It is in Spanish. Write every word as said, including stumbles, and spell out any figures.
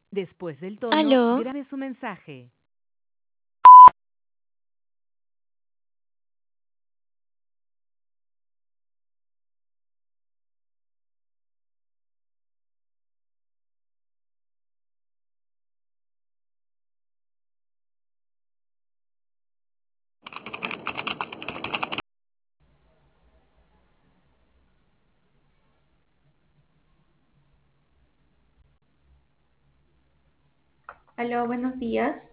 Después del tono, Aló, grabe su mensaje. Aló, buenos días.